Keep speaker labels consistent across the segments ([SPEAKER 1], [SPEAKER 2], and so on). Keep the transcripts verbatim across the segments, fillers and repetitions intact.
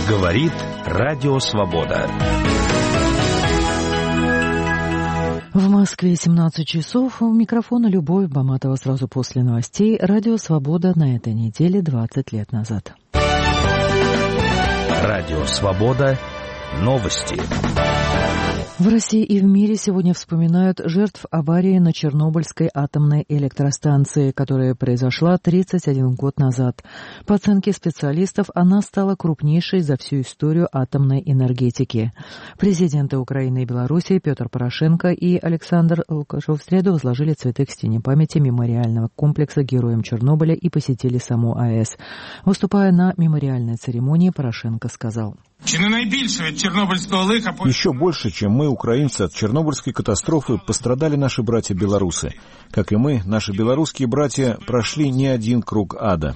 [SPEAKER 1] Говорит Радио Свобода.
[SPEAKER 2] В Москве семнадцать часов. У микрофона Любовь Баматова сразу после новостей. Радио Свобода на этой неделе двадцать лет назад.
[SPEAKER 1] Радио Свобода. Новости.
[SPEAKER 2] В России и в мире сегодня вспоминают жертв аварии на Чернобыльской атомной электростанции, которая произошла тридцать один год назад. По оценке специалистов, она стала крупнейшей за всю историю атомной энергетики. Президенты Украины и Беларуси Петр Порошенко и Александр Лукашев в среду возложили цветы к стене памяти мемориального комплекса героям Чернобыля и посетили саму АЭС. Выступая на мемориальной церемонии, Порошенко сказал:
[SPEAKER 3] «Еще больше, чем мы, украинцы, от Чернобыльской катастрофы пострадали наши братья-белорусы. Как и мы, наши белорусские братья прошли не один круг ада».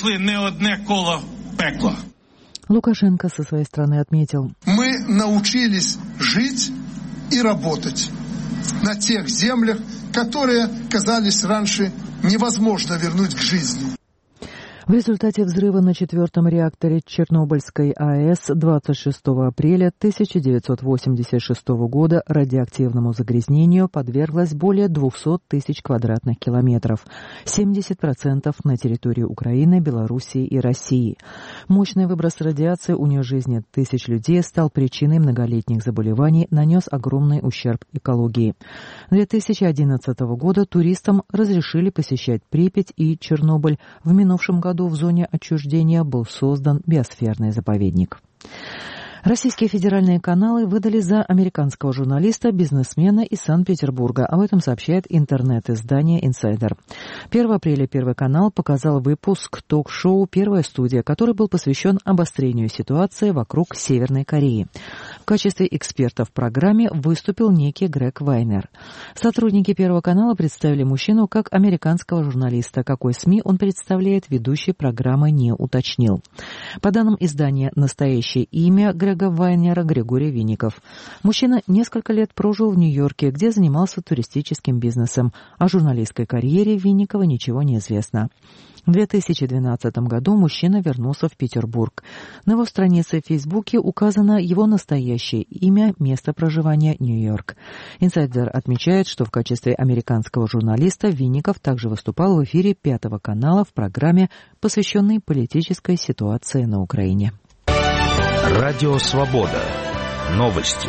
[SPEAKER 2] Лукашенко со своей стороны отметил:
[SPEAKER 4] «Мы научились жить и работать на тех землях, которые казались раньше невозможно вернуть к жизни».
[SPEAKER 2] В результате взрыва на четвертом реакторе Чернобыльской АЭС двадцать шестого апреля тысяча девятьсот восемьдесят шестого года радиоактивному загрязнению подверглось более двухсот тысяч квадратных километров, семьдесят процентов на территории Украины, Белоруссии и России. Мощный выброс радиации, унес жизни тысяч людей, стал причиной многолетних заболеваний, нанес огромный ущерб экологии. две тысячи одиннадцатого года туристам разрешили посещать Припять и Чернобыль. В минувшем году в зоне отчуждения был создан биосферный заповедник. Российские федеральные каналы выдали за американского журналиста, бизнесмена из Санкт-Петербурга. Об этом сообщает интернет-издание «Инсайдер». первого апреля Первый канал показал выпуск ток-шоу «Первая студия», который был посвящен обострению ситуации вокруг Северной Кореи. В качестве эксперта в программе выступил некий Грег Вайнер. Сотрудники Первого канала представили мужчину как американского журналиста. Какой СМИ он представляет, ведущий программы не уточнил. По данным издания, настоящее имя Грега Вайнера Григорий Винников. Мужчина несколько лет прожил в Нью-Йорке, где занимался туристическим бизнесом. О журналистской карьере Винникова ничего не известно. В две тысячи двенадцатом году мужчина вернулся в Петербург. На его странице в Фейсбуке указано его настоящее имя, место проживания – Нью-Йорк. Инсайдер отмечает, что в качестве американского журналиста Винников также выступал в эфире Пятого канала в программе, посвященной политической ситуации на Украине.
[SPEAKER 1] Радио Свобода. Новости.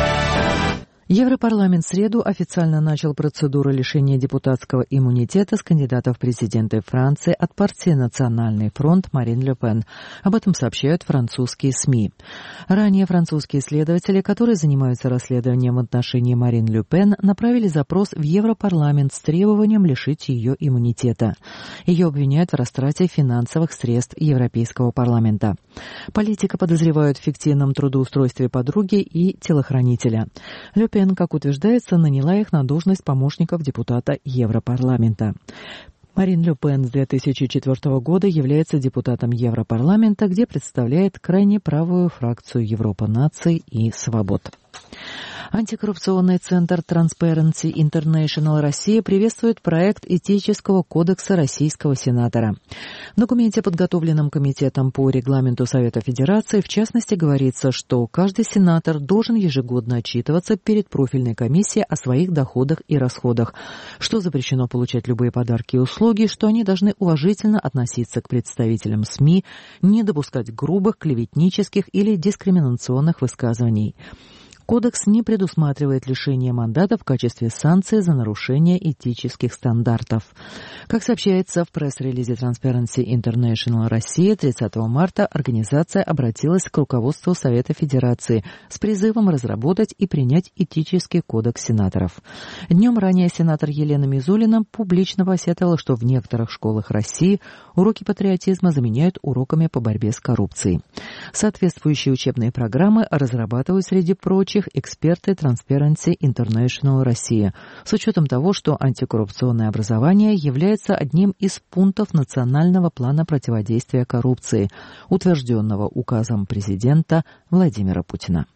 [SPEAKER 2] Европарламент в среду официально начал процедуру лишения депутатского иммунитета с кандидата в президенты Франции от партии «Национальный фронт» Марин Ле Пен. Об этом сообщают французские СМИ. Ранее французские следователи, которые занимаются расследованием в отношении Марин Ле Пен, направили запрос в Европарламент с требованием лишить ее иммунитета. Ее обвиняют в растрате финансовых средств Европейского парламента. Политика подозревают в фиктивном трудоустройстве подруги и телохранителя. Ле Пен, как утверждается, наняла их на должность помощников депутата Европарламента. Марин Ле Пен с две тысячи четвёртого года является депутатом Европарламента, где представляет крайне правую фракцию Европа наций и свобод. Антикоррупционный центр Transparency International Россия приветствует проект этического кодекса российского сенатора. В документе, подготовленном Комитетом по регламенту Совета Федерации, в частности, говорится, что каждый сенатор должен ежегодно отчитываться перед профильной комиссией о своих доходах и расходах, что запрещено получать любые подарки и услуги, что они должны уважительно относиться к представителям СМИ, не допускать грубых, клеветнических или дискриминационных высказываний. Кодекс не предусматривает лишение мандата в качестве санкции за нарушение этических стандартов. Как сообщается в пресс-релизе Transparency International Россия, тридцатого марта организация обратилась к руководству Совета Федерации с призывом разработать и принять этический кодекс сенаторов. Днем ранее сенатор Елена Мизулина публично посетовала, что в некоторых школах России уроки патриотизма заменяют уроками по борьбе с коррупцией. Соответствующие учебные программы разрабатывают, среди прочих, эксперты Transparency International Россия, с учетом того, что антикоррупционное образование является одним из пунктов национального плана противодействия коррупции, утвержденного указом президента Владимира Путина.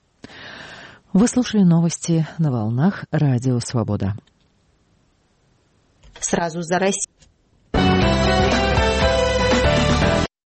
[SPEAKER 2] Вы слушали новости на волнах Радио Свобода.
[SPEAKER 5] Сразу за Россией